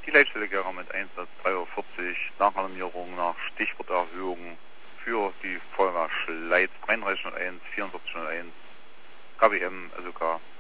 Die Leitstelle mit Einsatz 3:40 Uhr, Nachalarmierung nach Stichworterhöhung für die Feuerwehr Schleiz 3301, 4401, KBM, SOK